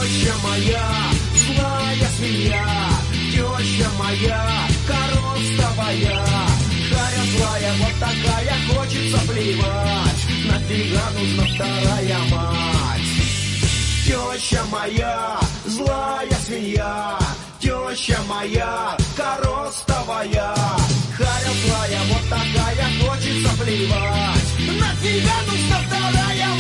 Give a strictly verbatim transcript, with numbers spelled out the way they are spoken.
Теща моя, злая свинья, теща моя, коростовая. Харя злая, вот такая, хочется плевать, нафига нужна вторая мать? Теща моя, злая свинья, теща моя, коростовая. Харя злая, вот такая, хочется плевать, нафига нужна вторая мать?